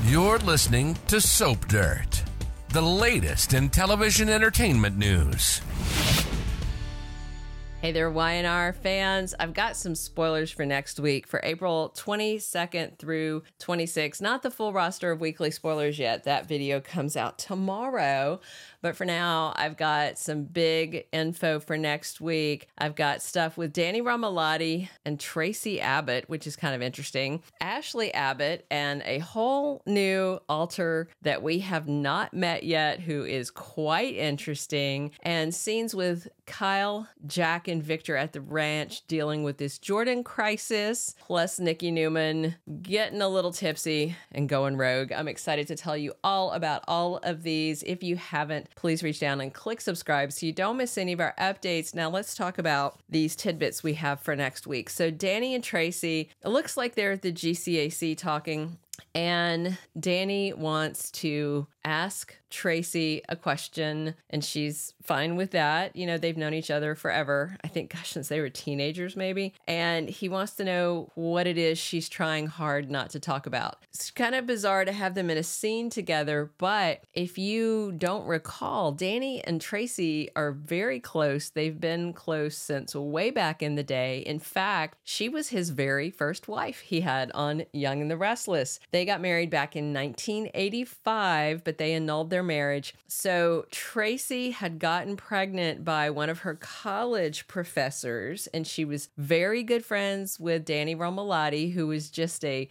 You're listening to Soap Dirt, the latest in television entertainment news. Hey there, Y&R fans. I've got some spoilers for next week for April 22nd through 26th. Not the full roster of weekly spoilers yet. That video comes out tomorrow. But for now, I've got some big info for next week. I've got stuff with Danny Romalotti and Tracy Abbott, which is kind of interesting. Ashley Abbott and a whole new alter that we have not met yet, who is quite interesting. And scenes with Kyle, Jack, and Victor at the ranch dealing with this Jordan crisis, plus Nikki Newman getting a little tipsy and going rogue. I'm excited to tell you all about all of these. If you haven't, please reach down and click subscribe so you don't miss any of our updates. Now let's talk about these tidbits we have for next week. So Danny and Tracy, it looks like they're at the GCAC talking, and Danny wants to ask Tracy a question, and she's fine with that. You know, they've known each other forever. I think, gosh, since they were teenagers, maybe. And he wants to know what it is she's trying hard not to talk about. It's kind of bizarre to have them in a scene together, but if you don't recall, Danny and Tracy are very close. They've been close since way back in the day. In fact, she was his very first wife he had on Young and the Restless. They got married back in 1985, but they annulled their marriage. So Tracy had gotten pregnant by one of her college professors, and she was very good friends with Danny Romalotti, who was just a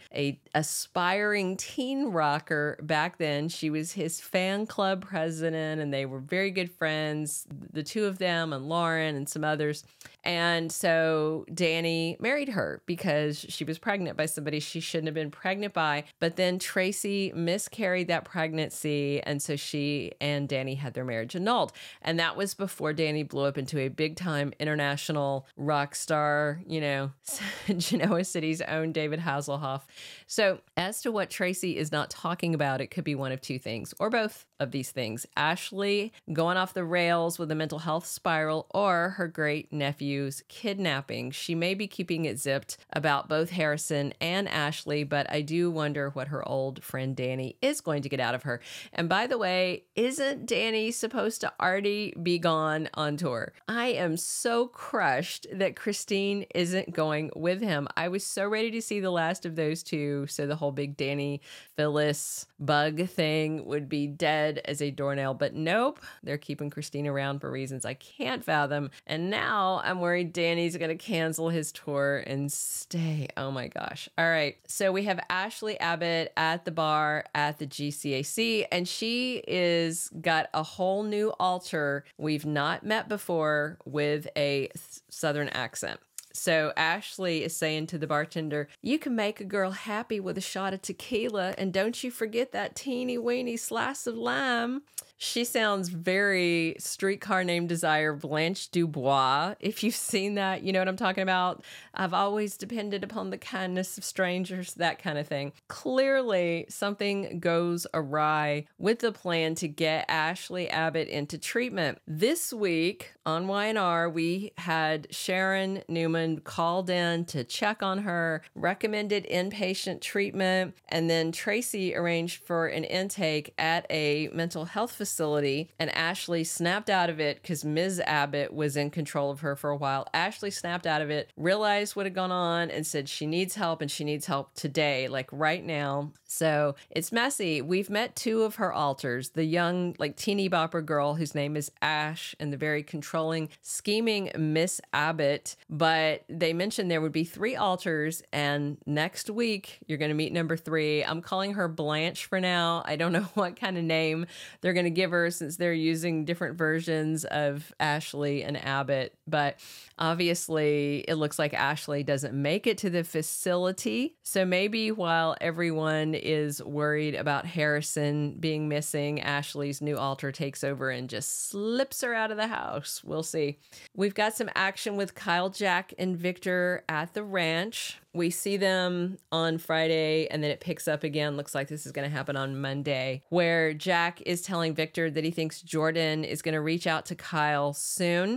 aspiring teen rocker back then. She was his fan club president, and they were very good friends, the two of them and Lauren and some others. And so Danny married her because she was pregnant by somebody she shouldn't have been pregnant by. But then Tracy miscarried that pregnancy, and so she and Danny had their marriage annulled. And that was before Danny blew up into a big-time international rock star, you know, Genoa City's own David Hasselhoff. So as to what Tracy is not talking about, it could be one of two things, or both of these things. Ashley going off the rails with a mental health spiral, or her great nephew's kidnapping. She may be keeping it zipped about both Harrison and Ashley, but I do wonder what her old friend Danny is going to get out of her. And by the way, isn't Danny supposed to already be gone on tour? I am so crushed that Christine isn't going with him. I was so ready to see the last of those two, so the whole big Danny Phyllis bug thing would be dead as a doornail. But nope, they're keeping Christine around for reasons I can't fathom. And now I'm worried Danny's going to cancel his tour and stay. Oh my gosh. All right. So we have Ashley Abbott at the bar at the GCAC, and she is got a whole new alter we've not met before with a Southern accent. So Ashley is saying to the bartender, "You can make a girl happy with a shot of tequila, and don't you forget that teeny weeny slice of lime." She sounds very Streetcar Named Desire Blanche Dubois. If you've seen that, you know what I'm talking about. I've always depended upon the kindness of strangers, that kind of thing. Clearly, something goes awry with the plan to get Ashley Abbott into treatment. This week on Y&R, we had Sharon Newman called in to check on her, recommended inpatient treatment, and then Tracy arranged for an intake at a mental health facility, and Ashley snapped out of it because Ms. Abbott was in control of her for a while. Ashley snapped out of it, realized what had gone on, and said she needs help, and she needs help today, like right now. So it's messy. We've met two of her alters, the young, like teeny bopper girl whose name is Ash, and the very controlling, scheming Miss Abbott. But they mentioned there would be three alters, and next week you're going to meet number 3. I'm calling her Blanche for now. I don't know what kind of name they're going to give her since they're using different versions of Ashley and Abbott. But obviously, it looks like Ashley doesn't make it to the facility. So maybe while everyone is worried about Harrison being missing, Ashley's new alter takes over and just slips her out of the house. We'll see. We've got some action with Kyle, Jack, and Victor at the ranch. We see them on Friday, and then it picks up again. Looks like this is going to happen on Monday, where Jack is telling Victor that he thinks Jordan is going to reach out to Kyle soon.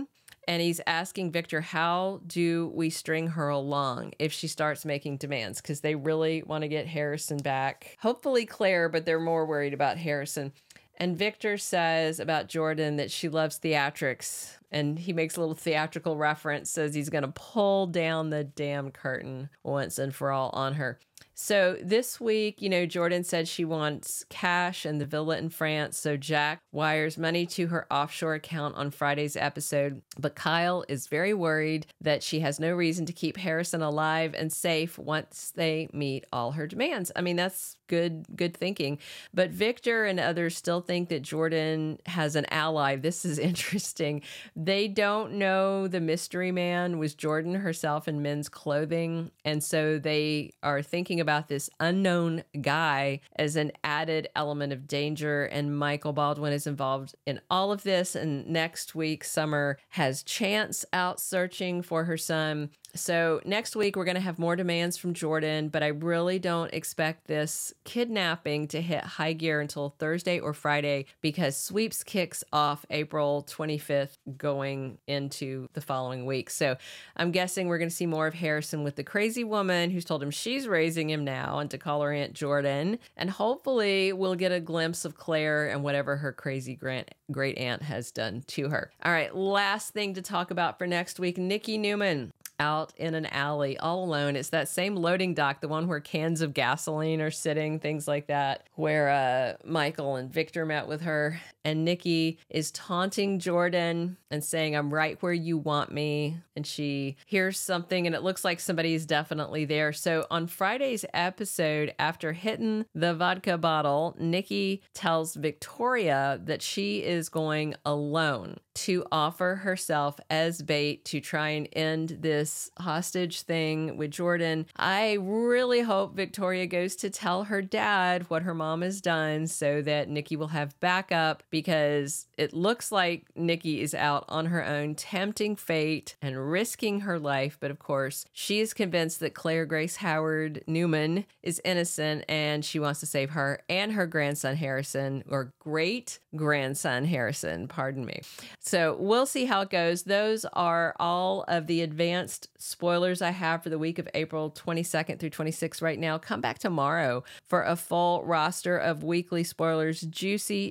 and he's asking Victor, how do we string her along if she starts making demands? Because they really want to get Harrison back. Hopefully Claire, but they're more worried about Harrison. And Victor says about Jordan that she loves theatrics. And he makes a little theatrical reference, says he's going to pull down the damn curtain once and for all on her. So this week, Jordan said she wants cash and the villa in France. So Jack wires money to her offshore account on Friday's episode. But Kyle is very worried that she has no reason to keep Harrison alive and safe once they meet all her demands. I mean, that's good thinking. But Victor and others still think that Jordan has an ally. This is interesting. They don't know the mystery man was Jordan herself in men's clothing. And so they are thinking about this unknown guy as an added element of danger. And Michael Baldwin is involved in all of this. And next week, Summer has Chance out searching for her son. So next week, we're going to have more demands from Jordan, but I really don't expect this kidnapping to hit high gear until Thursday or Friday because Sweeps kicks off April 25th going into the following week. So I'm guessing we're going to see more of Harrison with the crazy woman who's told him she's raising him now and to call her Aunt Jordan. And hopefully we'll get a glimpse of Claire and whatever her crazy great aunt has done to her. All right, last thing to talk about for next week, Nikki Newman. Out in an alley all alone. It's that same loading dock, the one where cans of gasoline are sitting, things like that, where Michael and Victor met with her. And Nikki is taunting Jordan and saying, I'm right where you want me. And she hears something and it looks like somebody is definitely there. So on Friday's episode, after hitting the vodka bottle, Nikki tells Victoria that she is going alone to offer herself as bait to try and end this hostage thing with Jordan. I really hope Victoria goes to tell her dad what her mom has done so that Nikki will have backup, because it looks like Nikki is out on her own, tempting fate and risking her life. But of course, she is convinced that Claire Grace Howard Newman is innocent and she wants to save her and her grandson Harrison, or great grandson Harrison, pardon me. So we'll see how it goes. Those are all of the advanced spoilers I have for the week of April 22nd through 26th right now. Come back tomorrow for a full roster of weekly spoilers. Juicy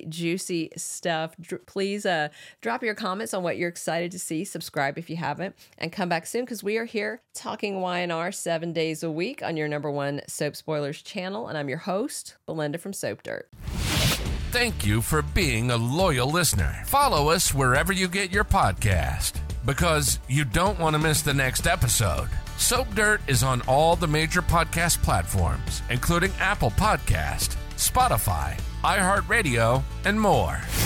stuff. Please drop your comments on what you're excited to see. Subscribe if you haven't. And come back soon, because we are here talking Y&R 7 days a week on your #1 Soap Spoilers channel. And I'm your host, Belinda from Soap Dirt. Thank you for being a loyal listener. Follow us wherever you get your podcast, because you don't want to miss the next episode. Soap Dirt is on all the major podcast platforms, including Apple Podcast, Spotify, iHeartRadio, and more.